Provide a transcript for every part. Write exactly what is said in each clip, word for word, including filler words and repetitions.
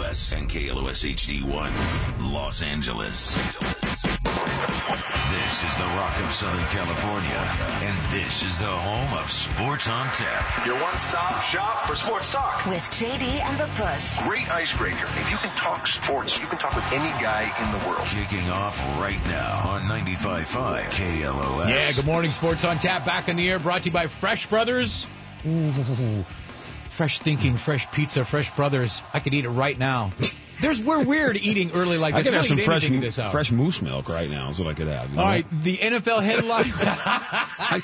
S and K L O S H D one, Los Angeles. This is the Rock of Southern California, and this is the home of Sports on Tap. Your one-stop shop for sports talk. With J D and the Push. Great icebreaker. If you can talk sports, you can talk with any guy in the world. Kicking off right now on ninety-five point five K L O S. Yeah, good morning. Sports on Tap back in the air, brought to you by Fresh Brothers. Ooh, fresh thinking, fresh pizza, Fresh Brothers. I could eat it right now. There's we're weird eating early like this. I could have some fresh, this fresh moose milk right now is what I could have. You know? All right, the N F L headline. I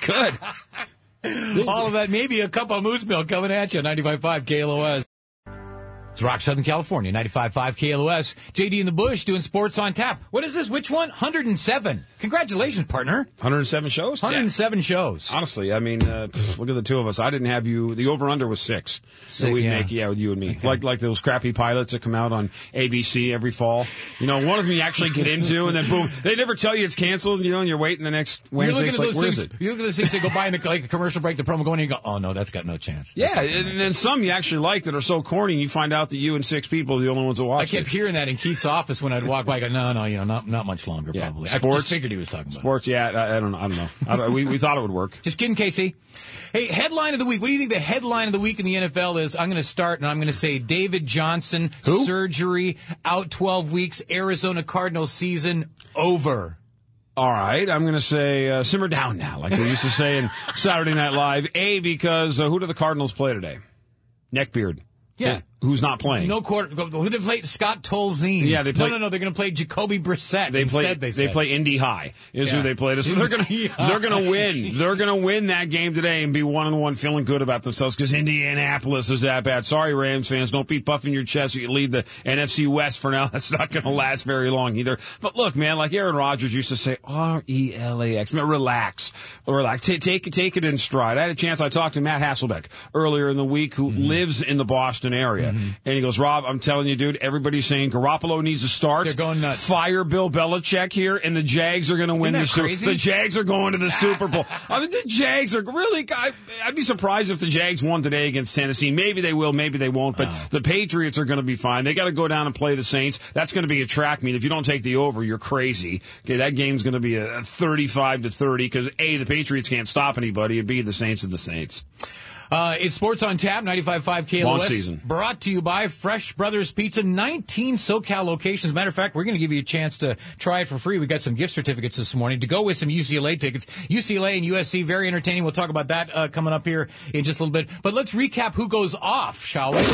could. All of that, maybe a cup of moose milk coming at you, ninety-five point five K L O S. It's Rock Southern California, ninety-five point five K L O S. J D and the Bush doing Sports on Tap. What is this? Which one? one hundred seven. Congratulations, partner. one hundred seven shows? one hundred seven yeah. shows. Honestly, I mean, uh, look at the two of us. I didn't have you. The over-under was six. So we'd yeah. make, yeah, with you and me. Okay. Like like those crappy pilots that come out on A B C every fall. You know, one of them you actually get into, and then boom, they never tell you it's canceled, you know, and you're waiting the next Wednesday. It's like, where is it? You look at those things that go by in the, like, the commercial break, the promo going, and you go, oh, no, that's got no chance. That's yeah, and then some you actually like that are so corny, you find out that you and six people are the only ones that watch I kept it. hearing that in Keith's office when I'd walk by. I go, no, no, you know, not not much longer, yeah. probably. Sports, I just figured he was talking about sports. Yeah, I, I don't know. I don't know. I don't, we we thought it would work. Just kidding, Casey. Hey, headline of the week. What do you think the headline of the week in the N F L is? I'm going to start, and I'm going to say David Johnson, Who? surgery, out twelve weeks, Arizona Cardinals season over. All right, I'm going to say uh, simmer down now, like they used to say in Saturday Night Live. A, because uh, who do the Cardinals play today? Neckbeard. Yeah. Who's not playing? No quarter. Who they play? Scott Tolzien. Yeah, they play. No, no, no. They're going to play Jacoby Brissett They instead. play. They, they play Indy High. Is yeah. who they play. So they're going to. They're going to win. They're going to win that game today and be one and one, feeling good about themselves because Indianapolis is that bad. Sorry, Rams fans, don't be puffing your chest. You lead the N F C West for now. That's not going to last very long either. But look, man, like Aaron Rodgers used to say, R E L A X. Man, relax, relax. Take take take it in stride. I had a chance. I talked to Matt Hasselbeck earlier in the week, who mm-hmm. lives in the Boston area, mm-hmm. and he goes, Rob, I'm telling you, dude, everybody's saying Garoppolo needs to start. They're going nuts. Fire Bill Belichick here, and the Jags are going to win the Super Bowl. The Jags are going to the Super Bowl. I mean, the Jags are really, I, I'd be surprised if the Jags won today against Tennessee. Maybe they will, maybe they won't, but oh. the Patriots are going to be fine. They got to go down and play the Saints. That's going to be a track meet. If you don't take the over, you're crazy. Okay, that game's going to be a thirty-five to thirty because A, the Patriots can't stop anybody, and B, the Saints are the Saints. Uh, it's Sports on Tap, ninety-five point five K L O S. Long season. Brought to you by Fresh Brothers Pizza, nineteen SoCal locations. As a matter of fact, we're going to give you a chance to try it for free. We got some gift certificates this morning to go with some U C L A tickets. U C L A and U S C, very entertaining. We'll talk about that uh, coming up here in just a little bit. But let's recap who goes off, shall we?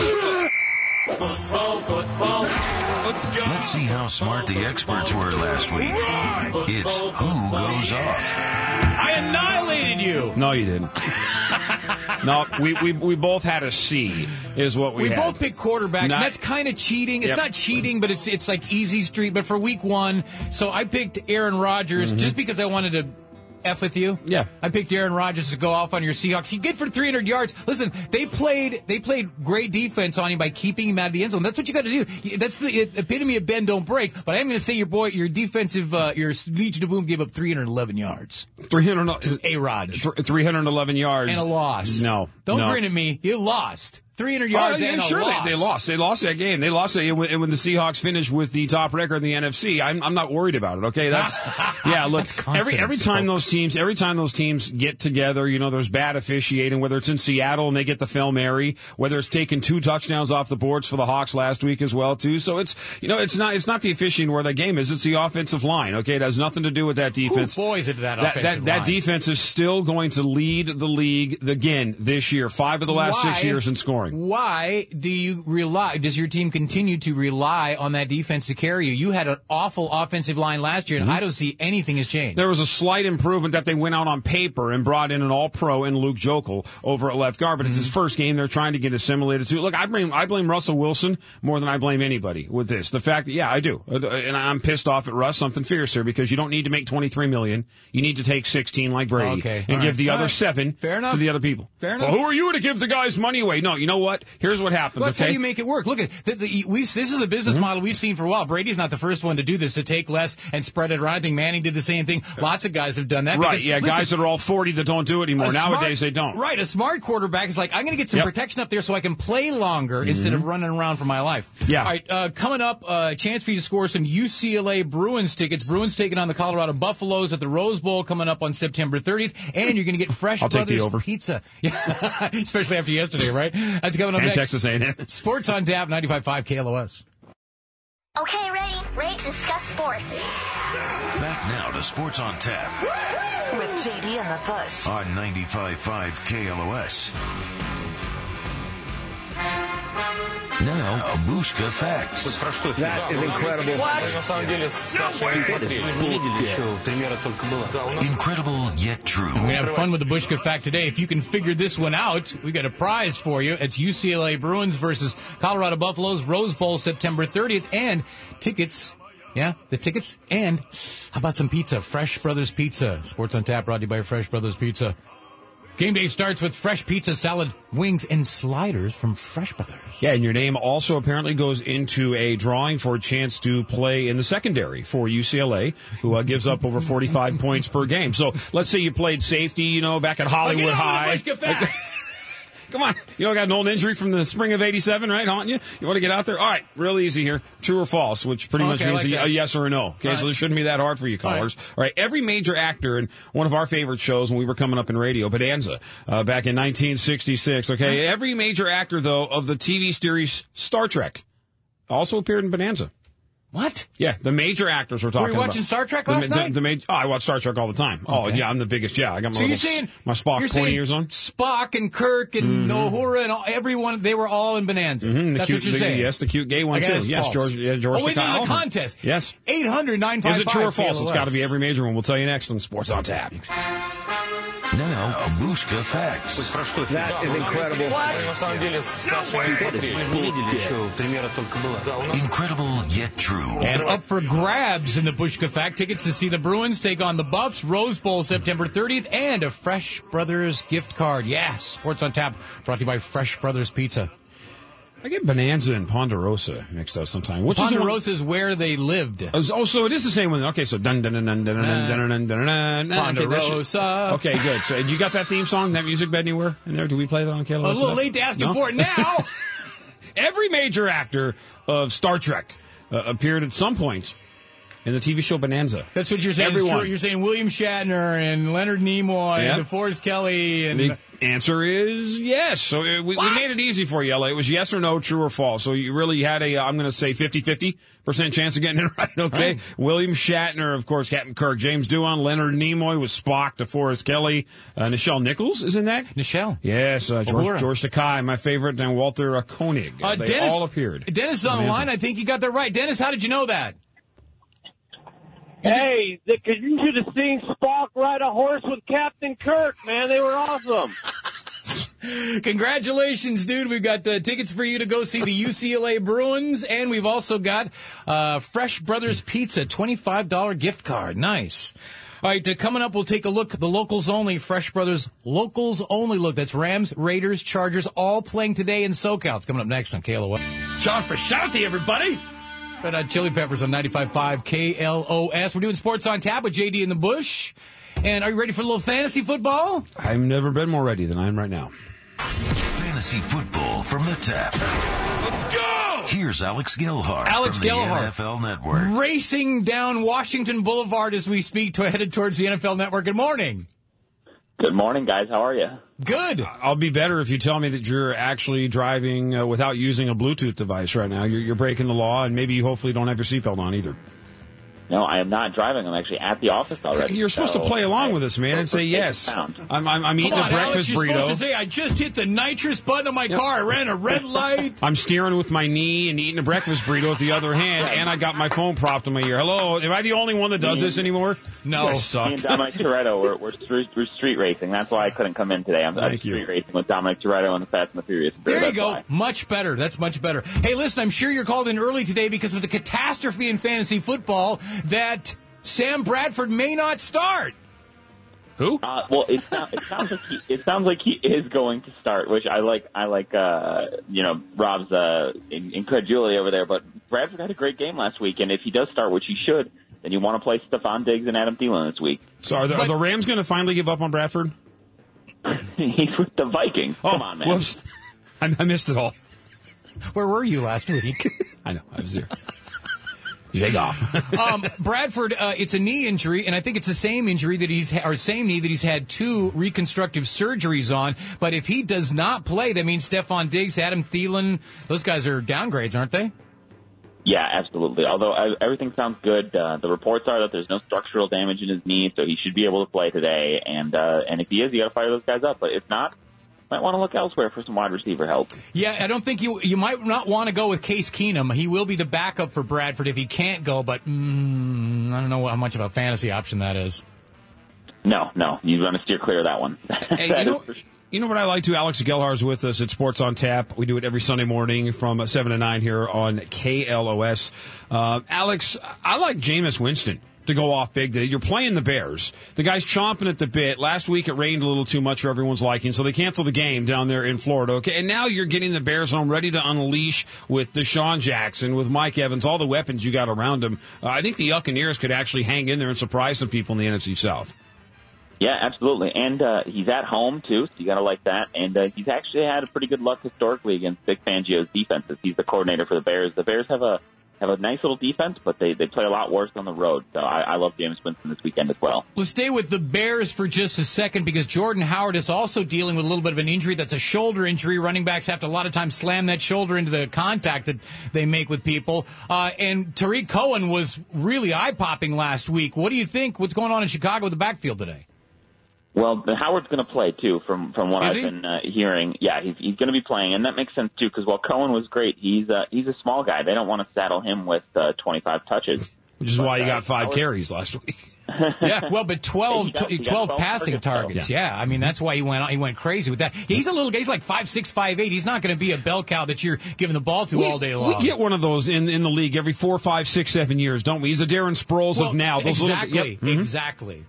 Football, football. Let's go. Let's see how smart the experts were last week. It's Who Goes Off. I annihilated you. No, you didn't. No, we, we we both had a C, is what we, we had. We both picked quarterbacks, not, and that's kind of cheating. It's yep. not cheating, but it's it's like easy street. But for week one, so I picked Aaron Rodgers mm-hmm. just because I wanted to F with you. Yeah. I picked Aaron Rodgers to go off on your Seahawks. He good for three hundred yards. Listen, they played they played great defense on him by keeping him out of the end zone. That's what you got to do. That's the epitome of bend, don't break. But I am going to say your boy, your defensive, uh, your Legion of Boom gave up three hundred eleven yards. three hundred to A-Rod. three hundred eleven yards. And a loss. No. Don't no. grin at me. You lost. three hundred yards oh, yeah, and a sure loss. They, they lost. They lost that game. They lost it when, when the Seahawks finished with the top record in the N F C. I'm, I'm not worried about it. Okay, that's yeah. Look, that's every every time those teams, every time those teams get together, you know, there's bad officiating. Whether it's in Seattle and they get the Hail Mary, whether it's taking two touchdowns off the boards for the Hawks last week as well too. So it's you know, it's not it's not the officiating where the game is. It's the offensive line. Okay, it has nothing to do with that defense. Who boys into that, that offensive that, line? That defense is still going to lead the league again this year. Five of the last Why? six years in scoring. Why? Do you rely, does your team continue to rely on that defense to carry you? You had an awful offensive line last year, and mm-hmm. I don't see anything has changed. There was a slight improvement that they went out on paper and brought in an all-pro in Luke Jokel over at left guard, but mm-hmm. it's his first game. They're trying to get assimilated to. Look, I blame, I blame Russell Wilson more than I blame anybody with this. The fact that, yeah, I do. And I'm pissed off at Russ, something fierce here, because you don't need to make twenty-three million dollars. You need to take sixteen like Brady okay. and all give right. the all other right. seven Fair enough. to the other people. Fair enough. Well, who are you to give the guys money away? No, you know what? Here's what happens. Well, that's okay? how you make it work. Look at the, the, we. This is a business Mm-hmm. model we've seen for a while. Brady's not the first one to do this, to take less and spread it around. I think Manning did the same thing. Lots of guys have done that. Right, because, yeah, listen, guys that are all forty that don't do it anymore. a Nowadays, smart- they don't. Right, a smart quarterback is like, I'm going to get some Yep. protection up there so I can play longer instead of running around for my life. Yeah. All right, uh, coming up, a uh, chance for you to score some U C L A Bruins tickets. Bruins taking on the Colorado Buffaloes at the Rose Bowl coming up on September thirtieth, and you're going to get Fresh I'll take the Brothers over. Pizza. Yeah, especially after yesterday, right? That's coming up And next. Texas A and M. Sports on Tap, ninety-five point five K L O S. Okay, ready? Ready to discuss sports. Back now to Sports on Tap With J D and the Bush. on ninety-five point five K L O S. Now, Abushka Facts. That is incredible. Incredible yet true. We have fun with the Bushka Fact today. If you can figure this one out, we got a prize for you. It's U C L A Bruins versus Colorado Buffaloes, Rose Bowl, September thirtieth, and tickets. Yeah, the tickets. And how about some pizza? Fresh Brothers Pizza. Sports on Tap brought to you by Fresh Brothers Pizza. Game day starts with fresh pizza, salad, wings, and sliders from Fresh Brothers. Yeah, and your name also apparently goes into a drawing for a chance to play in the secondary for U C L A, who uh, gives up over forty-five points per game. So let's say you played safety, you know, back at Hollywood High. Come on. You know, I got an old injury from the spring of eighty-seven, right, haunting you? You want to get out there? All right, real easy here. True or false, which pretty much Okay, means like a, that. a yes or a no. Okay, All so right. this shouldn't be that hard for you callers. All right, every major actor in one of our favorite shows when we were coming up in radio, Bonanza, uh, back in nineteen sixty-six, okay? Every major actor, though, of the T V series Star Trek also appeared in Bonanza. What? Yeah, the major actors we're talking Were you watching about. Star Trek The- last the, night? The, ma- oh, I watch Star Trek all the time. Oh, Okay. yeah, I'm the biggest. Yeah, I got my So you're little, saying my Spock you're pointy saying ears on. Spock and Kirk and Uhura and all, everyone, they were all in Bonanza. Mm-hmm, the That's cute, what you're the- saying. Yes, the cute gay one, I too. guess Yes, false. George, yeah, George Oh, wait, no, Takei. the contest. Yes. eight hundred nine five Is five it true or false? K L O S. It's got to be every major one. We'll tell you next on Sports on Tap. Now, Abushka Facts. That is incredible. Incredible yet true. And up for grabs in the Bushka Fact, tickets to see the Bruins take on the Buffs, Rose Bowl September thirtieth, and a Fresh Brothers gift card. Yes, Sports on Tap, brought to you by Fresh Brothers Pizza. I get Bonanza and Ponderosa mixed up sometime. Which is the one- Ponderosa is where they lived. Oh, so it is the same one. Okay, so dun dun dun dun dun dun dun dun dun dun dun. Ponderosa. Okay, good. So you got that theme song, that music bed anywhere in there? Do we play that on K L O S? A little late to asking No? for it now. Every major actor of Star Trek uh, appeared at some point in the T V show Bonanza. That's what you're saying. It's Everyone. true. You're saying William Shatner and Leonard Nimoy Yep. and DeForest Kelly and The answer is yes. So uh, we, we What? made it easy for you, Ella. It was yes or no, true or false. So you really had a, uh, I'm going to say fifty-fifty percent chance of getting it right, okay? Right. William Shatner, of course, Captain Kirk. James Doohan, Leonard Nimoy was Spock, DeForest Kelly. Uh, Nichelle Nichols is in that? Nichelle. Yes, uh, Uhura. George, George Takei, my favorite, and Walter uh, Koenig. Uh, they Dennis, all appeared. Dennis is on the Bonanza. line. I think you got that right. Dennis, how did you know that? Hey, because you should have seen Spock ride a horse with Captain Kirk, man. They were awesome. Congratulations, dude. We've got uh, tickets for you to go see the U C L A Bruins, and we've also got uh, Fresh Brothers Pizza, twenty-five dollars gift card. Nice. All right, uh, coming up, we'll take a look at the locals only, Fresh Brothers locals only look. That's Rams, Raiders, Chargers, all playing today in SoCal. It's coming up next on K L O S. John Frusciante, everybody. Red Hot Chili Peppers on ninety-five point five K L O S. We're doing Sports on Tap with J D in the Bush. And are you ready for a little fantasy football? I've never been more ready than I am right now. Fantasy football from the Tap. Let's go! Here's Alex Gilhart Alex from the Gilhart. N F L Network. Racing down Washington Boulevard as we speak, to headed towards the N F L Network. Good morning. Good morning, guys. How are you? Good. I'll be better if you tell me that you're actually driving uh, without using a Bluetooth device right now. You're, you're breaking the law, and maybe you hopefully don't have your seatbelt on either. No, I am not driving. I'm actually at the office already. You're supposed so to play along I- with us, man, and say yes. Found. I'm, I'm, I'm eating Come on, a breakfast Alex, you're burrito. supposed to say, I just hit the nitrous button on my car. I ran a red light. I'm steering with my knee and eating a breakfast burrito with the other hand, and I got my phone propped in my ear. Hello, am I the only one that does this anymore? No. You guys Me suck. and Dominic Toretto, we're, we're, street, we're street racing. That's why I couldn't come in today. I'm, I'm Thank you. street racing with Dominic Toretto and the Fast and the Furious. There you That's go. why. Much better. That's much better. Hey, listen, I'm sure you're called in early today because of the catastrophe in fantasy football that Sam Bradford may not start. Who? Uh, well, it, sound, it sounds like he, it sounds like he is going to start, which I like. I like, uh, you know, Rob's uh, incredulity over there. But Bradford had a great game last week, and if he does start, which he should, then you want to play Stephon Diggs and Adam Thielen this week. So are the, but, are the Rams going to finally give up on Bradford? He's with the Vikings. Oh, Come on, man. Whoops. I, I missed it all. Where were you last week? I know. I was there. Shake off. um, Bradford, uh, it's a knee injury, and I think it's the same injury that he's, ha- or same knee that he's had two reconstructive surgeries on. But if he does not play, that means Stephon Diggs, Adam Thielen, those guys are downgrades, aren't they? Yeah, absolutely. Although I, everything sounds good, uh, the reports are that there's no structural damage in his knee, so he should be able to play today. And uh, and if he is, you got to fire those guys up. But if not, might want to look elsewhere for some wide receiver help. Yeah, I don't think you you might not want to go with Case Keenum. He will be the backup for Bradford if he can't go, but mm, I don't know how much of a fantasy option that is. No, no, you want to steer clear of that one. Hey, you know, you know what I like to? Alex Gelhar's with us at Sports on Tap. We do it every Sunday morning from seven to nine here on K L O S. Uh, Alex, I like Jameis Winston to go off big today. You're playing the Bears. The guy's chomping at the bit. Last week it rained a little too much for everyone's liking, so they canceled the game down there in Florida. Okay, and now you're getting the Bears home, ready to unleash with Deshaun Jackson, with Mike Evans, all the weapons you got around him. Uh, I think the Buccaneers could actually hang in there and surprise some people in the N F C South. Yeah, absolutely. And uh, he's at home, too, so you got to like that. And uh, he's actually had a pretty good luck historically against Vic Fangio's defenses. He's the coordinator for the Bears. The Bears have a have a nice little defense, but they, they play a lot worse on the road. So I, I love Jameis Winston this weekend as well. Let's stay with the Bears for just a second because Jordan Howard is also dealing with a little bit of an injury. That's a shoulder injury. Running backs have to a lot of times slam that shoulder into the contact that they make with people. Uh, and Tariq Cohen was really eye-popping last week. What do you think? What's going on in Chicago with the backfield today? Well, the Howard's going to play, too, from from what Is I've he? been uh, hearing. Yeah, he's, he's going to be playing, and that makes sense, too, because while Cohen was great, he's, uh, he's a small guy. They don't want to saddle him with uh, twenty-five touches. Which is but, why you uh, got five Howard, carries last week. Yeah, well, but twelve, He got- he got twelve twelve passing targets, targets. though. Yeah, I mean that's why he went he went crazy with that. He's a little guy. He's like five six, five eight. He's not going to be a bell cow that you're giving the ball to we, all day long. We get one of those in in the league every four, five, six, seven years, don't we? He's a Darren Sproles well, of now. Those exactly, little, yep. mm-hmm. exactly.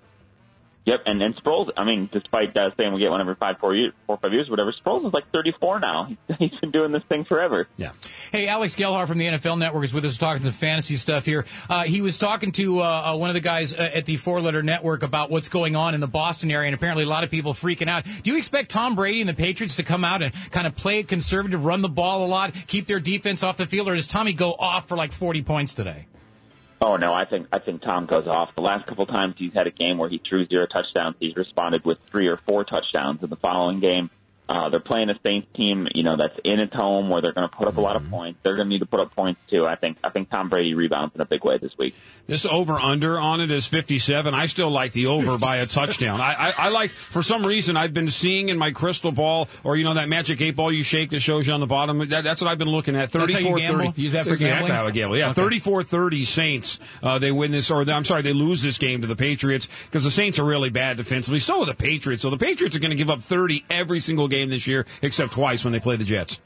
Yep, and, and Sproles, I mean, despite uh, saying we get one every five, four, years, four, five years, whatever, Sproles is like thirty-four now. He's, he's been doing this thing forever. Yeah. Hey, Alex Gelhar from the N F L Network is with us talking some fantasy stuff here. Uh, he was talking to uh, uh, one of the guys uh, at the Four Letter Network about what's going on in the Boston area, and apparently a lot of people freaking out. Do you expect Tom Brady and the Patriots to come out and kind of play it conservative, run the ball a lot, keep their defense off the field, or does Tommy go off for like forty points today? Oh, no, I think I think Tom goes off. The last couple times he's had a game where he threw zero touchdowns, he's responded with three or four touchdowns in the following game. Uh, they're playing a Saints team, you know, that's in its home where they're going to put up a lot of points. They're going to need to put up points too. I think I think Tom Brady rebounds in a big way this week. This over-under on it is fifty-seven. I still like the over by a touchdown. I, I, I like, for some reason, I've been seeing in my crystal ball, or, you know, that magic eight ball you shake that shows you on the bottom. That, that's what I've been looking at. thirty-four thirty. Use that for That's exactly gambling? how I gamble. Yeah, Okay. thirty-four thirty Saints. Uh, they win this, or I'm sorry, they lose this game to the Patriots because the Saints are really bad defensively. So are the Patriots. So the Patriots are going to give up thirty every single game this year, except twice when they play the Jets.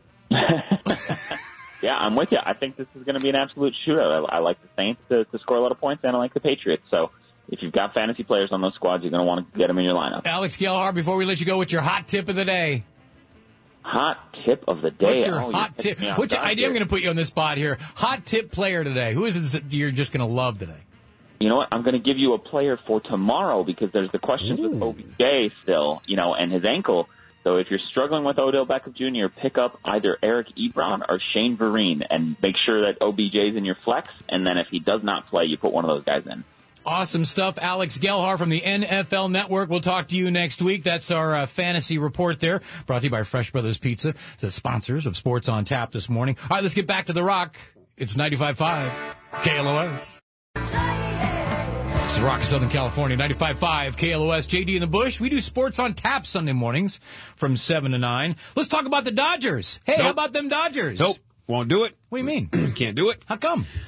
Yeah, I'm with you. I think this is going to be an absolute shootout. I, I like the Saints to, to score a lot of points, and I like the Patriots. So if you've got fantasy players on those squads, you're going to want to get them in your lineup. Alex Gelhar, before we let you go, what's your hot tip of the day? Hot tip of the day. What's your oh, hot tip? Which I am going to put you on the spot here. Hot tip player today. Who is it that you're just going to love today? You know what? I'm going to give you a player for tomorrow because there's the questions with O B J still, you know, and his ankle. So if you're struggling with Odell Beckham Junior, pick up either Eric Ebron or Shane Vereen and make sure that O B J's in your flex. And then if he does not play, you put one of those guys in. Awesome stuff. Alex Gelhar from the N F L Network. We'll talk to you next week. That's our uh, fantasy report there, brought to you by Fresh Brothers Pizza, the sponsors of Sports on Tap this morning. All right, let's get back to The Rock. It's ninety-five point five K L O S. It's The Rock of Southern California, ninety-five point five K L O S. J D in the Bush. We do Sports on Tap Sunday mornings from seven to nine. Let's talk about the Dodgers. Hey, Nope. how about them Dodgers? Nope. Won't do it. What do you mean? Can't do it. How come?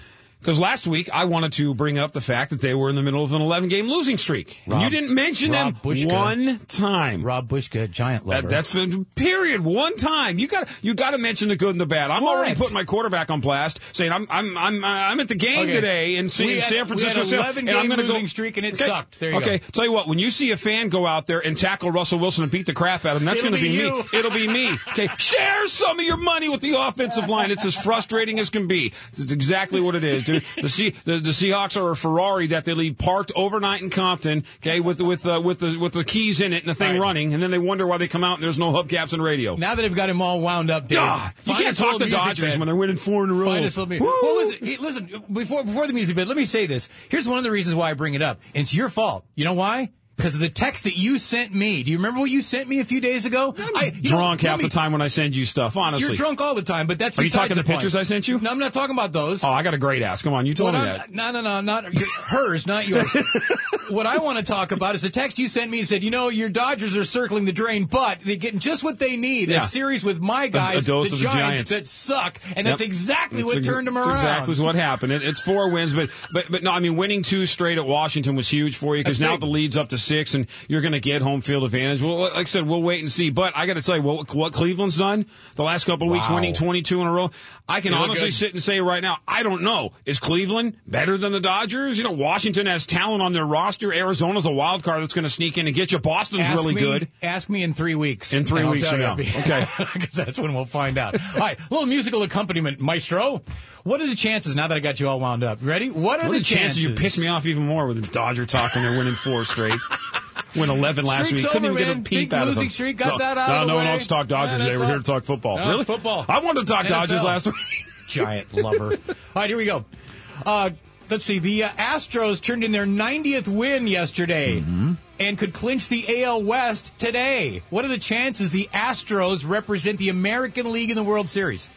Because last week I wanted to bring up the fact that they were in the middle of an eleven-game losing streak. Rob, and you didn't mention Rob them Bushka. one time. Rob Bushka, giant lover. That, that's period. One time. You got you got to mention the good and the bad. I'm What? already putting my quarterback on blast, saying I'm I'm I'm I'm at the game Okay. today in San, We had- San Francisco, we had an eleven and I'm game going to go losing streak, and it okay. sucked. There you okay. go. Tell you what, when you see a fan go out there and tackle Russell Wilson and beat the crap out of him, that's It'll going to be be, you. me. It'll be me. Okay, share some of your money with the offensive line. It's as frustrating as can be. It's exactly what it is, dude. The C, the, the Seahawks are a Ferrari that they leave parked overnight in Compton, okay, with with uh, with the with the keys in it and the thing Right. running, and then they wonder why they come out and there's no hubcaps and radio. Now that I've got him all wound up, Dave, Ah, you find can't us a talk little the music Dodgers bed. when they're winning four in a row. Find us a little bit. Woo! Well, listen, hey, listen, before before the music bed, let me say this. Here's one of the reasons why I bring it up. And it's your fault. You know why? Because of the text that you sent me. Do you remember what you sent me a few days ago? I, you know, Drunk let half me- the time when I send you stuff, honestly. You're drunk all the time, but that's Are you besides talking the point. pictures I sent you? No, I'm not talking about those. Oh, I got a great ass. Come on, you told What me I'm- that. No, no, no, not your, hers, not yours. What I want to talk about is the text you sent me and said, you know, your Dodgers are circling the drain, but they're getting just what they need. Yeah. A series with my guys, a dose the, of the Giants, Giants. that suck, and that's Yep. exactly It's what ex- turned them it's around. exactly what happened. It, it's four wins, but, but but no, I mean, winning two straight at Washington was huge for you because That's now big. the lead's up to six, and you're going to get home field advantage. Well, like I said, we'll wait and see. But I got to tell you, what, what Cleveland's done the last couple of weeks, Wow. winning twenty-two in a row, I can They look honestly good. sit and say right now, I don't know. Is Cleveland better than the Dodgers? You know, Washington has talent on their roster. Arizona's a wild card that's going to sneak in and get you. Boston's Ask really me, good. Ask me in three weeks. In three and I'll weeks tell from you. now. Okay. Because that's when we'll find out. All right, a little musical accompaniment, Maestro. What are the chances, now that I got you all wound up? Ready? What are What the are the chances you piss me off even more with the Dodger talk when they're winning four straight? Win eleven last Streak's week. Couldn't over, even man. get a peep Big out of losing them. streak, got no, that out no, of the no one way. wants to talk Dodgers Yeah, today. that's We're all. here to talk football. No, it's really? football. I wanted to talk N F L. Dodgers last week. Giant lover. All right, here we go. Uh, let's see. The uh, Astros turned in their ninetieth win yesterday Mm-hmm. and could clinch the A L West today. What are the chances the Astros represent the American League in the World Series?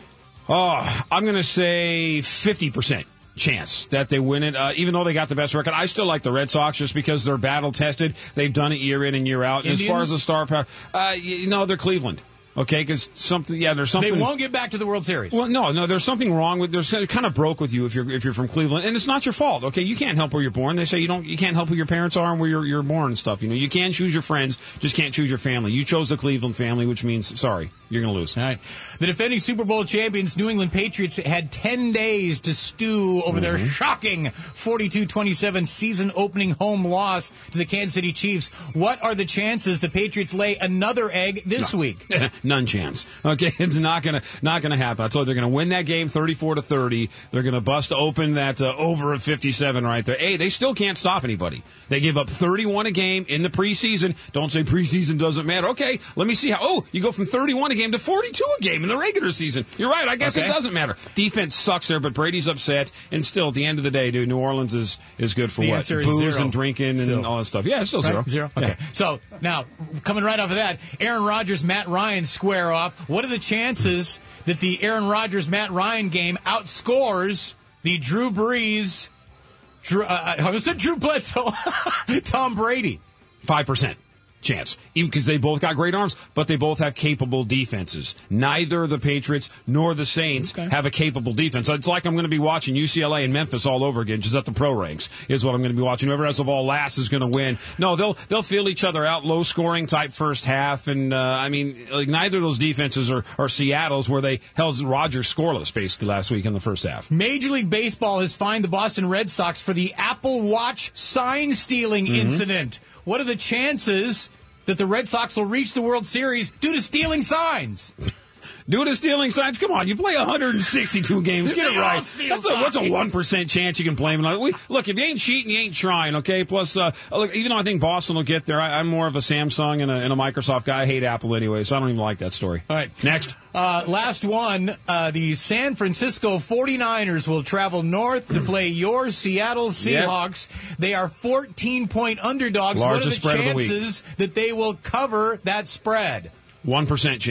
Oh, I'm going to say fifty percent chance that they win it. Uh, even though they got the best record, I still like the Red Sox just because they're battle tested. They've done it year in and year out. And as far as Indians? the star power, uh, you know, they're Cleveland. Okay, because something, yeah, there's something. They won't get back to the World Series. Well, no, no, there's something wrong with. There's kind of broke with you if you're if you're from Cleveland, and it's not your fault. Okay, you can't help where you're born. They say you don't, you can't help who your parents are and where you're you're born and stuff. You know, you can choose your friends, just can't choose your family. You chose the Cleveland family, which means sorry, you're going to lose. All right. The defending Super Bowl champions, New England Patriots, had ten days to stew over their shocking forty-two twenty-seven season opening home loss to the Kansas City Chiefs. What are the chances the Patriots lay another egg this week? None chance. Okay, it's not gonna not gonna happen. I told you they're gonna win that game thirty-four to thirty. They're gonna bust open that uh, over of fifty-seven right there. Hey, they still can't stop anybody. They give up thirty-one a game in the preseason. Don't say preseason doesn't matter. Okay, let me see how. Oh, you go from thirty-one a game to forty-two a game in the regular season. You're right. I guess Okay. it doesn't matter. Defense sucks there, but Brady's upset. And still, at the end of the day, dude, New Orleans is is good for The what? answer is Booze zero. and drinking Still. and all that stuff. Yeah, it's still Right? zero. Zero? Okay. Yeah. So, now, coming right off of that, Aaron Rodgers, Matt Ryan square off. What are the chances that the Aaron Rodgers, Matt Ryan game outscores the Drew Brees, Drew, uh, I said Drew Bledsoe, Tom Brady? Five percent chance, even because they both got great arms, but they both have capable defenses. Neither the Patriots nor the Saints Okay. have a capable defense. It's like I'm going to be watching U C L A and Memphis all over again, just at the pro ranks is what I'm going to be watching. Whoever has the ball last is going to win. No, they'll they'll feel each other out, low scoring type first half, and uh, I mean, like neither of those defenses are, are Seattle's, where they held Rodgers scoreless basically last week in the first half. Major League Baseball has fined the Boston Red Sox for the Apple Watch sign stealing Mm-hmm. incident. What are the chances that the Red Sox will reach the World Series due to stealing signs? Due to stealing signs, come on! You play one hundred sixty-two games. Get They it all right. steal That's a, what's a signs. one percent chance you can blame it? We, look, if you ain't cheating, you ain't trying. Okay. Plus, uh, look, even though I think Boston will get there, I, I'm more of a Samsung and a, and a Microsoft guy. I hate Apple anyway, so I don't even like that story. All right. Next. Uh, last one, uh, the San Francisco forty-niners will travel north to play your Seattle Seahawks. They are fourteen-point underdogs. Largest what are spread the of the week. chances that they will cover that spread? One percent chance.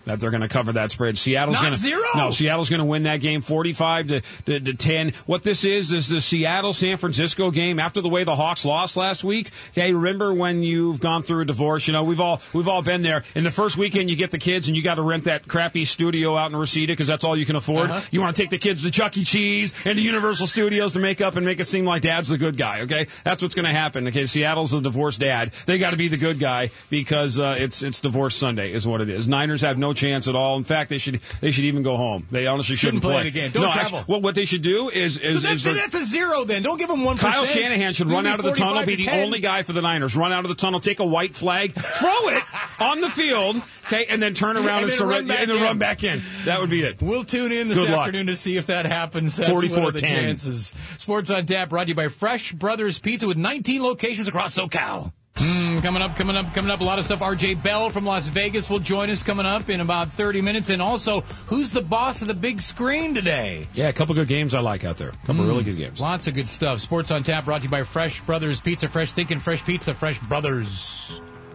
that they're going to cover that spread. Seattle's Not going to zero. No, Seattle's going to win that game forty-five to, to, to ten. What this is is the Seattle San Francisco game after the way the Hawks lost last week. Okay, remember when you've gone through a divorce? You know, we've all we've all been there. In the first weekend, you get the kids and you got to rent that crappy studio out in Reseda because that's all you can afford. Uh-huh. You want to take the kids to Chuck E. Cheese and to Universal Studios to make up and make it seem like Dad's the good guy. Okay, that's what's going to happen. Okay, Seattle's the divorced dad. They got to be the good guy because uh, it's it's divorce Sunday is what it is. Niners have no chance at all. In fact, they should they should even go home. They honestly shouldn't, Shouldn't play play. the game. Don't no, travel. Actually, what what they should do is is, So that's, is the- that's a zero then. Don't give them one percent. Kyle Shanahan should run out of the tunnel, be the only guy for the Niners. Run out of the tunnel, take a white flag, throw it on the field, okay, and then turn around And and, then surrender, run back and then in. run back in. That would be it. We'll tune in this Good luck. afternoon to see if that happens. That's forty-four ten. What are the chances? Sports on Tap brought to you by Fresh Brothers Pizza with nineteen locations across SoCal. Mm, coming up, coming up, coming up, a lot of stuff. R J Bell from Las Vegas will join us coming up in about thirty minutes. And also, who's the boss of the big screen today? Yeah, a couple good games I like out there. A couple Mm, really good games. Lots of good stuff. Sports on Tap brought to you by Fresh Brothers Pizza. Fresh thinking, fresh pizza, Fresh Brothers.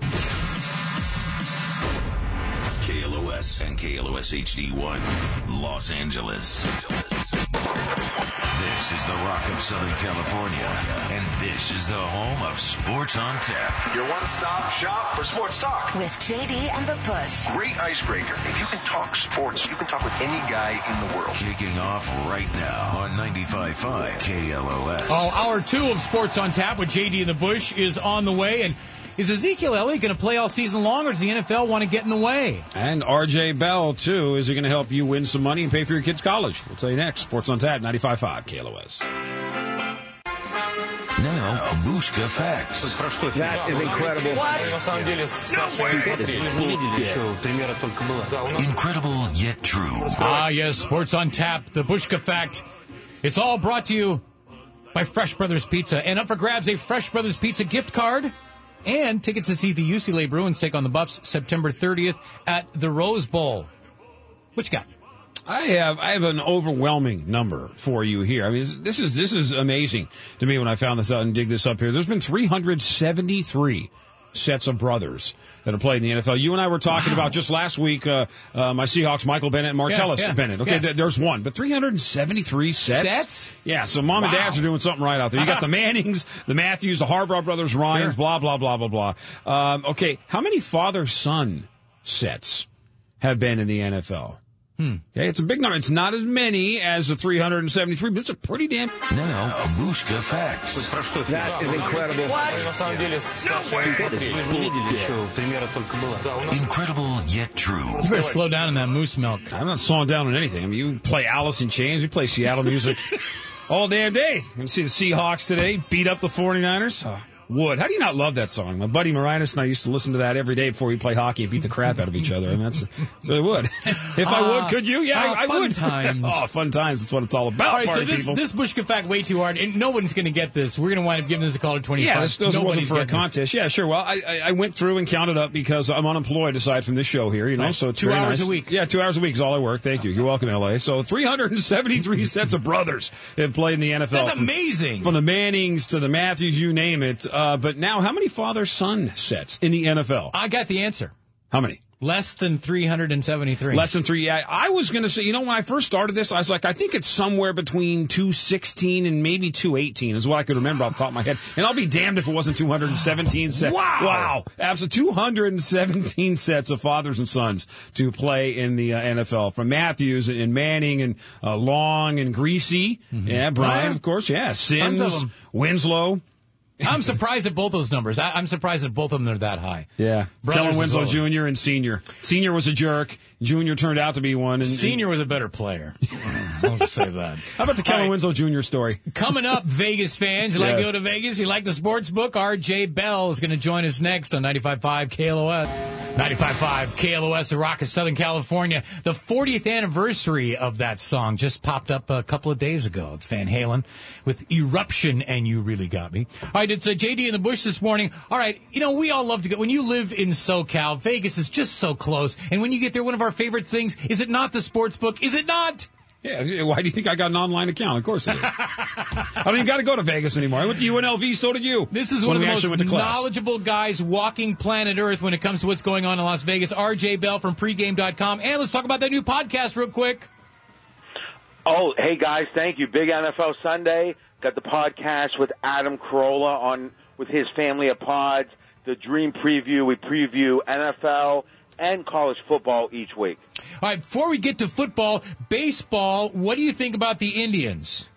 K L O S and K L O S H D one, Los Angeles. This is the Rock of Southern California, and this is the home of Sports on Tap. Your one-stop shop for sports talk. With J D and the Push. Great icebreaker. If you can talk sports, you can talk with any guy in the world. Kicking off right now on ninety-five point five K L O S. Oh, hour two of Sports on Tap with J D in the Bush is on the way. And is Ezekiel Elliott going to play all season long, or does the N F L want to get in the way? And R J Bell, too. Is he going to help you win some money and pay for your kids' college? We'll tell you next. Sports on Tap, ninety-five point five K L O S. Now, Abushka Facts. That is incredible. Incredible yet true. Ah, yes, Sports on Tap, the Bushka Fact. It's all brought to you by Fresh Brothers Pizza. And up for grabs, a Fresh Brothers Pizza gift card and tickets to see the U C L A Bruins take on the Buffs September thirtieth at the Rose Bowl. What you got? I have I have an overwhelming number for you here. I mean, this, this is this is amazing to me when I found this out and dig this up here. There's been three hundred seventy-three sets of brothers that have played in the N F L. You and I were talking Wow. about just last week, uh, uh, my Seahawks, Michael Bennett and Martellus Yeah, yeah, Bennett. Okay, yeah. th- there's one, but three hundred seventy-three sets? Sets? Yeah, so mom and Wow. dads are doing something right out there. You got the Mannings, the Matthews, the Harbaugh brothers, Ryans, Sure. blah, blah, blah, blah, blah. Um, okay, how many father-son sets have been in the N F L? Hmm. Okay, it's a big number. It's not as many as the three hundred seventy-three, but it's a pretty damn... Now, Abushka Facts. That is incredible. Incredible yet true. You better slow down on that moose milk. I'm not slowing down on anything. I mean, you play Alice in Chains, you play Seattle music all damn day. You see the Seahawks today beat up the forty-niners. Oh, would. How do you not love that song? My buddy Marinus and I used to listen to that every day before we play hockey and beat the crap out of each other. And that's, really would. If I Uh, would, could you? Yeah, uh, I, I fun would. times. Oh, fun times. That's what it's all about, All right, so party this, people. this Bushka Fact way too hard, and no one's going to get this. We're going to wind up giving this a call to twenty-five. Yeah, this, this wasn't Nobody's for a getting this. contest. Yeah, sure. Well, I, I I went through and counted up because I'm unemployed aside from this show here, you know, Right. so it's Two very hours nice. a week. Yeah, two hours a week is all I work. Thank you. You're welcome, L A. So three hundred seventy-three sets of brothers have played in the N F L. That's From- amazing. From the Mannings to the Matthews, you name it. Uh, but now, how many father-son sets in the N F L? I got the answer. How many? Less than three hundred seventy-three. Less than three. Yeah, I was going to say, you know, when I first started this, I was like, I think it's somewhere between two sixteen and maybe two eighteen is what I could remember off the top of my head. And I'll be damned if it wasn't two hundred seventeen sets. Wow. Wow. Absolutely. two hundred seventeen sets of fathers and sons to play in the uh, N F L. From Matthews and Manning and uh, Long and Greasy. Yeah, Brian, Oh, yeah. of course. Yeah. Tons of Sims, them. Winslow. I'm surprised at both those numbers. I, I'm surprised that both of them are that high. Yeah. Brothers Kellen as Winslow well as- Junior and Senior. Senior was a jerk. Junior turned out to be one. And, Senior was a better player. I'll say that. How about the Kellen All right. Winslow Junior story? Coming up, Vegas fans. You like to Yeah. go to Vegas? You like the sports book? R J Bell is going to join us next on ninety-five point five K L O S. ninety-five point five K L O S, the Rock of Southern California. The fortieth anniversary of that song just popped up a couple of days ago. It's Van Halen with Eruption, and You Really Got Me. All right, it's uh, J D in the Bush this morning. All right, you know, we all love to go. When you live in SoCal, Vegas is just so close. And when you get there, one of our favorite things, is it not the sports book? Is it not? Yeah, why do you think I got an online account? Of course I did. I don't even got to go to Vegas anymore. I went to U N L V, so did you. This is one of the most knowledgeable guys walking planet Earth when it comes to what's going on in Las Vegas. R J Bell from pregame dot com. And let's talk about that new podcast real quick. Oh, hey, guys, thank you. Big N F L Sunday. Got the podcast with Adam Carolla on with his family of pods. The Dream Preview. We preview N F L and college football each week. All right, before we get to football, baseball, what do you think about the Indians?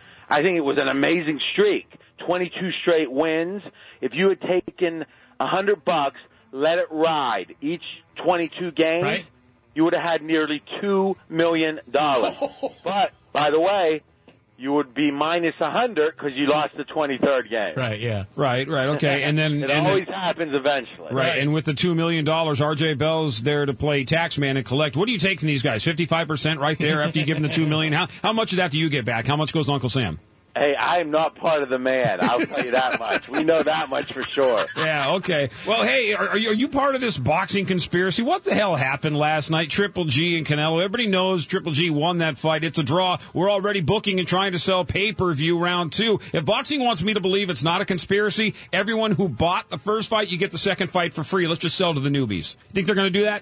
I think it was an amazing streak. twenty-two straight wins. If you had taken a hundred bucks, let it ride each twenty-two games, right, you would have had nearly two million dollars. But, by the way, you would be minus a hundred because you lost the twenty-third game. Right, yeah. Right, right, okay. And then it and always then, happens eventually. Right, and with the two million dollars, R J Bell's there to play taxman and collect. What do you take from these guys? fifty-five percent right there after you give them the two million dollars? How, how much of that do you get back? How much goes to Uncle Sam? Hey, I am not part of the man. I'll tell you that much. We know that much for sure. Yeah, okay. Well, hey, are, are, you, are you part of this boxing conspiracy? What the hell happened last night? Triple G and Canelo. Everybody knows Triple G won that fight. It's a draw. We're already booking and trying to sell pay-per-view round two. If boxing wants me to believe it's not a conspiracy, everyone who bought the first fight, you get the second fight for free. Let's just sell to the newbies. Think they're going to do that?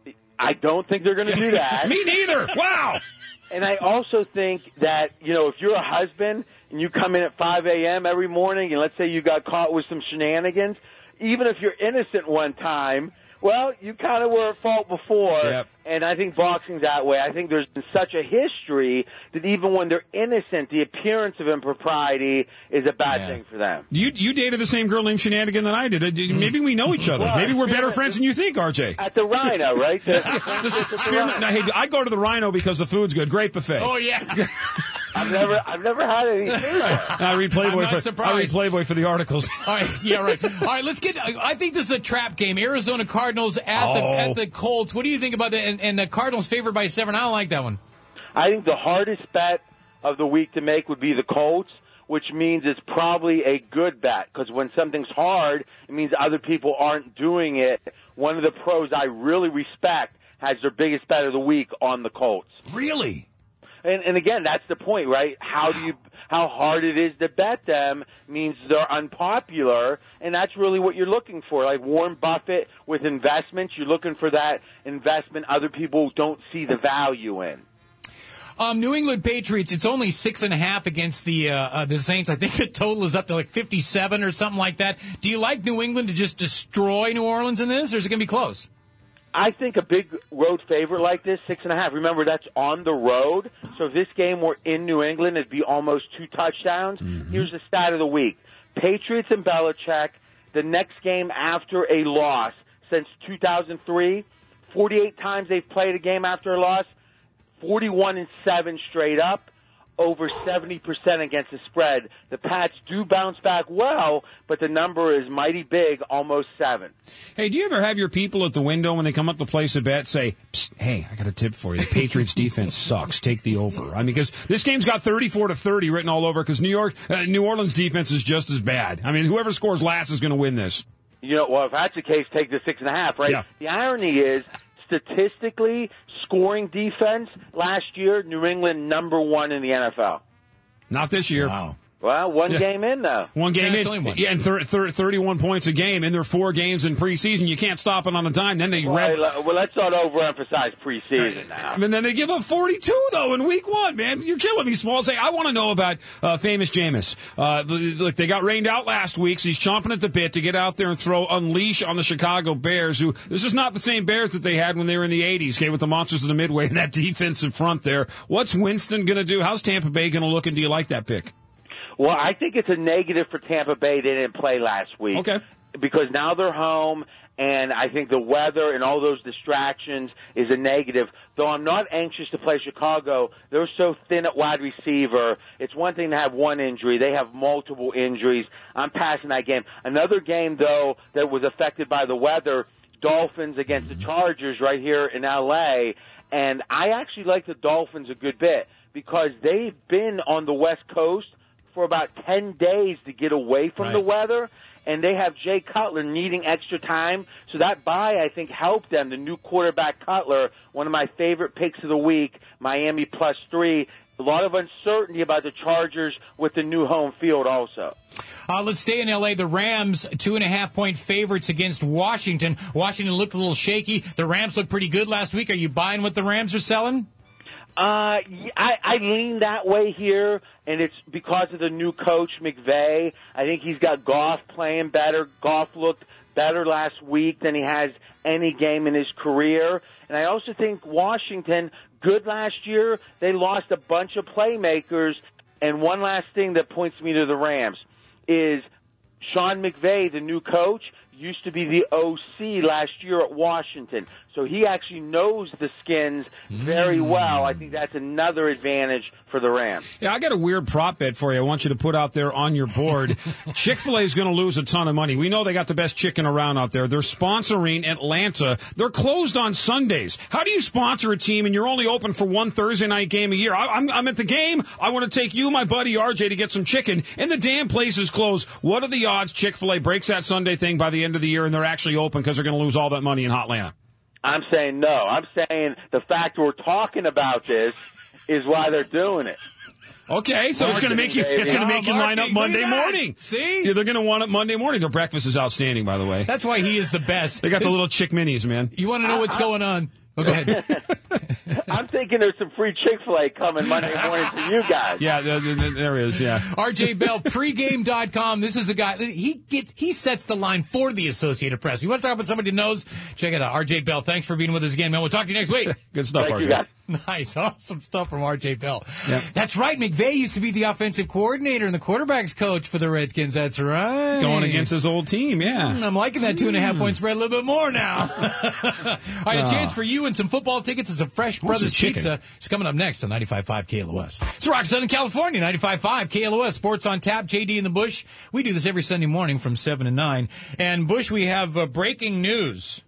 I don't think they're going to do that. Me neither. Wow. And I also think that, you know, if you're a husband and you come in at five a.m. every morning and let's say you got caught with some shenanigans, even if you're innocent one time, well, you kind of were at fault before. Yep. And I think boxing's that way. I think there's been such a history that even when they're innocent, the appearance of impropriety is a bad yeah. thing for them. You you dated the same girl named Shenanigan that I did. Maybe we know each other. Well, Maybe we're better friends than you think, R J. At the Rhino, right? The, the, the spearmint, now, hey, I go to the Rhino because the food's good. Great buffet. Oh, yeah. I've never, I've never had any food. I read Playboy for surprised. I read Playboy for the articles. All right, yeah, right. All right, let's get. I think this is a trap game. Arizona Cardinals at oh. the at the Colts. What do you think about that? And, and the Cardinals favored by seven. I don't like that one. I think the hardest bet of the week to make would be the Colts, which means it's probably a good bet because when something's hard, it means other people aren't doing it. One of the pros I really respect has their biggest bet of the week on the Colts. Really? And, and again, that's the point, right? How do you, how hard it is to bet them means they're unpopular, and that's really what you're looking for. Like Warren Buffett with investments, you're looking for that investment other people don't see the value in. Um, New England Patriots, it's only six and a half against the uh, uh, the Saints. I think the total is up to like fifty-seven or something like that. Do you like New England to just destroy New Orleans in this, or is it going to be close? I think a big road favorite like this, six and a half. Remember, that's on the road. So if this game were in New England, it'd be almost two touchdowns. Mm-hmm. Here's the stat of the week. Patriots and Belichick, the next game after a loss since two thousand three, forty-eight times they've played a game after a loss, forty-one and seven straight up, over seventy percent against the spread. The Pats do bounce back well, but the number is mighty big, almost seven. Hey, do you ever have your people at the window when they come up to place a bet say, Psst, hey, I got a tip for you. The Patriots defense sucks. Take the over. I mean, because this game's got thirty-four to thirty written all over because New York, uh, New Orleans defense is just as bad. I mean, whoever scores last is going to win this. You know, well, if that's the case, take the six and a half, right? Yeah. The irony is, statistically, scoring defense last year, New England number one in the N F L. Not this year. Wow. Well, one yeah. game in, though. One game yeah, in. Only one. Yeah, and thir- thir- thirty-one points a game, and there are four games in preseason. You can't stop it on a dime. Then they well, rev- well, let's not overemphasize preseason now. And then they give up forty-two, though, in week one, man. You're killing me, Smalls. Hey, I want to know about uh, famous Jameis. Uh, look, they got rained out last week, so he's chomping at the bit to get out there and throw unleash on the Chicago Bears, who this is not the same Bears that they had when they were in the eighties, okay, with the Monsters of the Midway and that defensive front there. What's Winston going to do? How's Tampa Bay going to look, and do you like that pick? Well, I think it's a negative for Tampa Bay. They didn't play last week. Okay. Because now they're home, and I think the weather and all those distractions is a negative. Though I'm not anxious to play Chicago. They're so thin at wide receiver. It's one thing to have one injury. They have multiple injuries. I'm passing that game. Another game, though, that was affected by the weather, Dolphins against the Chargers right here in L A, and I actually like the Dolphins a good bit because they've been on the West Coast for about ten days to get away from right. the weather, and they have Jay Cutler needing extra time. So that bye, I think, helped them. The new quarterback Cutler, one of my favorite picks of the week, Miami plus three. A lot of uncertainty about the Chargers with the new home field also. Uh, let's stay in L A. The Rams, two and a half point favorites against Washington. Washington looked a little shaky. The Rams looked pretty good last week. Are you buying what the Rams are selling? Uh, I, I lean that way here, and it's because of the new coach, McVay. I think he's got Goff playing better. Goff looked better last week than he has any game in his career. And I also think Washington, good last year, they lost a bunch of playmakers. And one last thing that points me to the Rams is Sean McVay, the new coach, used to be the O C last year at Washington. So he actually knows the Skins very well. I think that's another advantage for the Rams. Yeah, I got a weird prop bet for you. I want you to put out there on your board. Chick-fil-A is going to lose a ton of money. We know they got the best chicken around out there. They're sponsoring Atlanta. They're closed on Sundays. How do you sponsor a team and you're only open for one Thursday night game a year? I, I'm, I'm at the game. I want to take you, my buddy R J, to get some chicken, and the damn place is closed. What are the odds Chick-fil-A breaks that Sunday thing by the end of the year and they're actually open because they're going to lose all that money in Hotlanta? I'm saying no. I'm saying the fact we're talking about this is why they're doing it. Okay, so it's going to make you it's going to make you line up Monday morning. See? Yeah, they're going to want it Monday morning. Their breakfast is outstanding, by the way. That's why he is the best. They got the little chick minis, man. You want to know what's going on? Oh, go ahead. I'm thinking there's some free Chick-fil-A coming Monday morning for you guys. Yeah, there, there, there is, yeah. R J Bell, pregame dot com. This is a guy, he gets, he sets the line for the Associated Press. You want to talk about somebody who knows? Check it out. R J Bell, thanks for being with us again, man. We'll talk to you next week. Good stuff, Thank R J. you, guys. Nice, awesome stuff from R J Bell. Yep. That's right. McVay used to be the offensive coordinator and the quarterback's coach for the Redskins. That's right. Going against his old team, yeah. Mm, I'm liking that two and a half point spread a little bit more now. All right, a chance for you and some football tickets and some Fresh Brothers Pizza. It's coming up next on ninety-five point five K L O S. It's Rock Southern California, ninety-five point five K L O S. Sports on tap. J D in the Bush. We do this every Sunday morning from seven to nine. And Bush, we have uh, breaking news.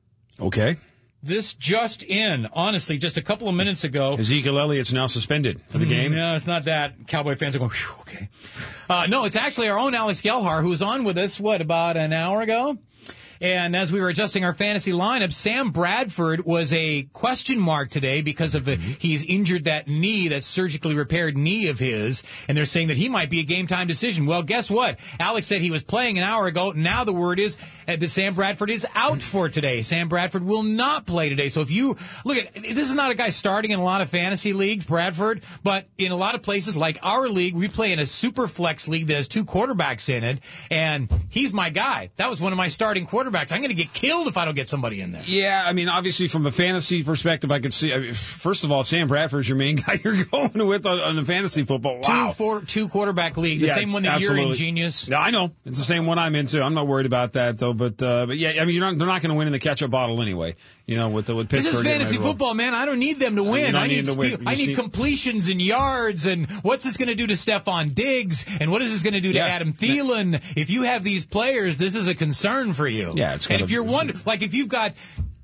Okay. This just in, honestly, just a couple of minutes ago. Ezekiel Elliott's now suspended for the game. No, it's not that. Cowboy fans are going, whew, okay. Uh, no, it's actually our own Alex Gelhar, who was on with us, what, about an hour ago? And as we were adjusting our fantasy lineup, Sam Bradford was a question mark today because of the, he's injured that knee, that surgically repaired knee of his, and they're saying that he might be a game time decision. Well, guess what? Alex said he was playing an hour ago. Now the word is that Sam Bradford is out for today. Sam Bradford will not play today. So if you look at, this is not a guy starting in a lot of fantasy leagues, Bradford, but in a lot of places like our league, we play in a super flex league that has two quarterbacks in it, and he's my guy. That was one of my starting quarterbacks. I'm going to get killed if I don't get somebody in there. Yeah, I mean, obviously, from a fantasy perspective, I could see. I mean, first of all, if Sam Bradford's your main guy you're going with on, on the fantasy football. Wow. Two, four, two quarterback league, the yeah, same one that absolutely. You're in, Genius. Yeah, I know. It's the same one I'm into. I'm not worried about that, though. But, uh, but yeah, I mean, you're not, they're not going to win in the ketchup bottle anyway. You know, with, the, with Pittsburgh. This is fantasy football, man. I don't need them to win. I need, need, to win. I need need completions and yards, and what's this going to do to Stephon Diggs, and what is this going to do yeah. to Adam Thielen? Yeah. If you have these players, this is a concern for you. Yeah, it's and if you're wondering, like if you've got,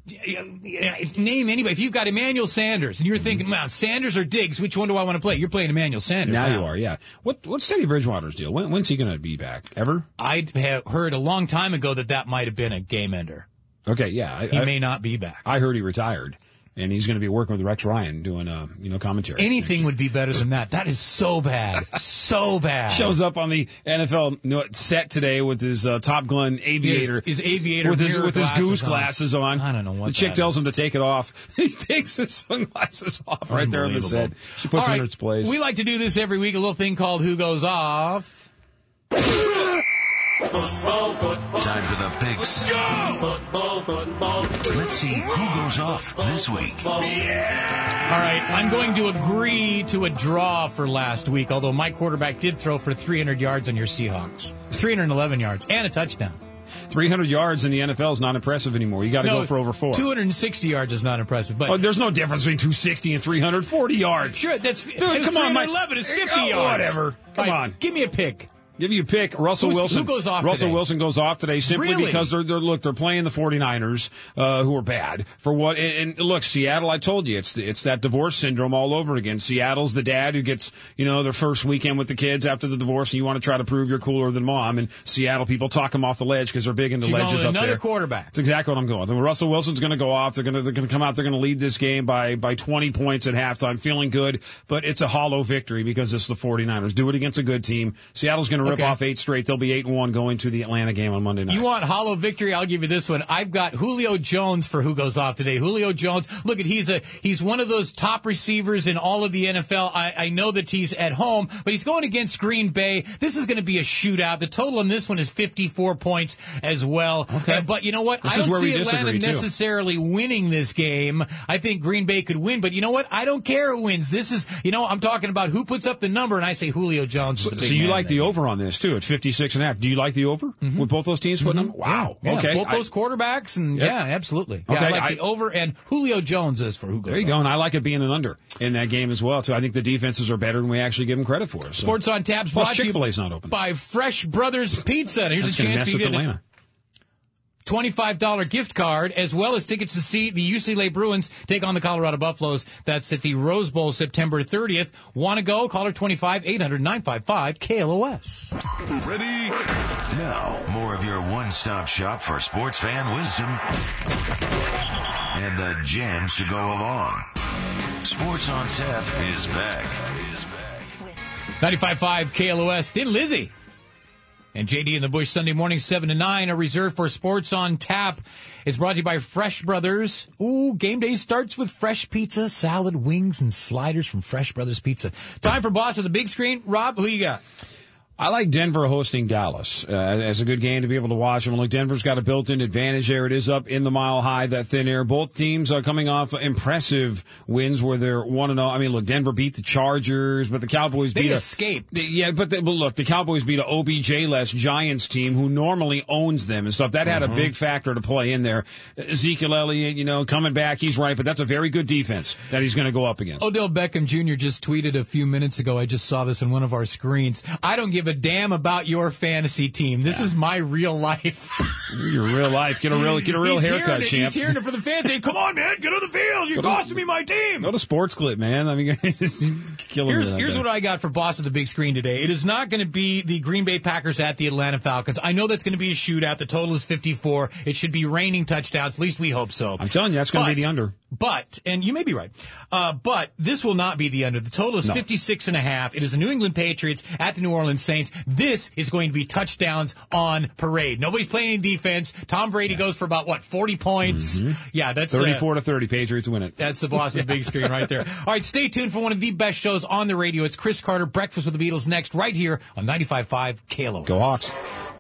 name anybody, if you've got Emmanuel Sanders, and you're thinking, wow, Sanders or Diggs, which one do I want to play? You're playing Emmanuel Sanders now. Now you are, yeah. What What's Teddy Bridgewater's deal? When, when's he going to be back? Ever? I have heard a long time ago that that might have been a game ender. Okay, yeah. I, he I, may not be back. I heard he retired, and he's going to be working with Rex Ryan doing, uh, you know, commentary. Anything would be better than that. That is so bad. So bad. Shows up on the N F L set today with his uh, Top Gun aviator. His, his aviator with his, with his goose on. glasses on. I don't know what The chick that tells is. him to take it off. He takes his sunglasses off right there on the set. She puts All it right. in its place. We like to do this every week, a little thing called Who Goes Off. Football, football. Time for the picks. Football, football. Let's see who goes off this week. Yeah! All right, I'm going to agree to a draw for last week, although my quarterback did throw for three hundred yards on your Seahawks. three hundred eleven yards and a touchdown. three hundred yards in the N F L is not impressive anymore. You got to no, go for over four. two hundred sixty yards is not impressive. But oh, there's no difference between two sixty and three hundred forty yards. Sure, that's Dude, come on, Mike. eleven is fifty oh, yards. Whatever. Come right, on. Give me a pick. Give you a pick. Russell Who's, Wilson. Who goes off Russell today? Wilson goes off today simply Really? because they're, they're look they're playing the 49ers, uh, who are bad for what. And, and look, Seattle. I told you, it's the, it's that divorce syndrome all over again. Seattle's the dad who gets you know their first weekend with the kids after the divorce, and you want to try to prove you're cooler than mom. And Seattle people talk them off the ledge because they're big into You're going ledges with up another there. quarterback. That's exactly what I'm going with. And Russell Wilson's going to go off. They're going to they're going to come out. They're going to lead this game by by twenty points at halftime. Feeling good, but it's a hollow victory because it's the 49ers. Do it against a good team. Seattle's going to rip Okay. off eight straight. They'll be eight and one going to the Atlanta game on Monday night. You want hollow victory? I'll give you this one. I've got Julio Jones for who goes off today. Julio Jones. Look at he's a he's one of those top receivers in all of the N F L. I, I know that he's at home, but he's going against Green Bay. This is going to be a shootout. The total on this one is fifty-four points as well. Okay. Uh, but you know what? This I is don't where see we Atlanta disagree, too. necessarily winning this game. I think Green Bay could win, but you know what? I don't care who wins. This is you know I'm talking about who puts up the number, and I say Julio Jones. Is the big So you man like in the that game. over on this too? At fifty-six and a half. Do you like the over Mm-hmm. with both those teams putting them? Wow. Yeah, okay. both I- those quarterbacks, and Yep. yeah, absolutely. Yeah, Okay, I like I- the over, and Julio Jones is for who goes There you off. go. And I like it being an under in that game as well too. I think the defenses are better than we actually give them credit for. So. Sports on Tabs Plus brought to you Chick-fil-A's not open. by Fresh Brothers Pizza. And here's That's a going to chance mess for you with to Atlanta. twenty-five dollars gift card, as well as tickets to see the U C L A Bruins take on the Colorado Buffaloes. That's at the Rose Bowl September thirtieth. Want to go? Call her twenty-five, eight hundred, nine five five, K L O S. Ready? Now, more of your one-stop shop for sports fan wisdom and the jams to go along. Sports on Tap is back. Is back. ninety-five point five K L O S. Thin Lizzy. And J D in the Bush Sunday morning, seven to nine, are reserved for Sports on Tap. It's brought to you by Fresh Brothers. Ooh, game day starts with fresh pizza, salad, wings, and sliders from Fresh Brothers Pizza. Time for Boss of the Big Screen. Rob, who you got? I like Denver hosting Dallas uh, as a good game to be able to watch. I mean, look, Denver's got a built-in advantage there. It is up in the mile high, that thin air. Both teams are coming off impressive wins where they're one and zero. I mean, look, Denver beat the Chargers, but the Cowboys They beat escaped. A, yeah, but, they, but look, the Cowboys beat a O B J-less Giants team who normally owns them and stuff. That had Mm-hmm. a big factor to play in there. Ezekiel Elliott, you know, coming back, he's right, but that's a very good defense that he's going to go up against. Odell Beckham Junior just tweeted a few minutes ago. I just saw this on one of our screens. I don't give a damn about your fantasy team. This yeah. is my real life. Your real life. Get a real, get a real he's haircut, it. champ. He's hearing it for the fans. Saying, "Come on, man, get on the field. You're costing me my team." Go to Sports Clip, man. I mean, killing here's me. Here's what I got for Boss of the Big Screen today. It is not going to be the Green Bay Packers at the Atlanta Falcons. I know that's going to be a shootout. The total is fifty-four. It should be raining touchdowns. At least we hope so. I'm telling you, that's going to be the under. But, and you may be right, uh, but this will not be the under. The total is no. fifty-six and a half. It is the New England Patriots at the New Orleans Saints. This is going to be touchdowns on parade. Nobody's playing any defense. Tom Brady yeah. goes for about, what, forty points? Mm-hmm. Yeah, that's thirty-four uh, to thirty. Patriots win it. That's the Boss of the Big Screen right there. All right, stay tuned for one of the best shows on the radio. It's Chris Carter, Breakfast with the Beatles, next, right here on ninety-five point five K L O S. Go Hawks.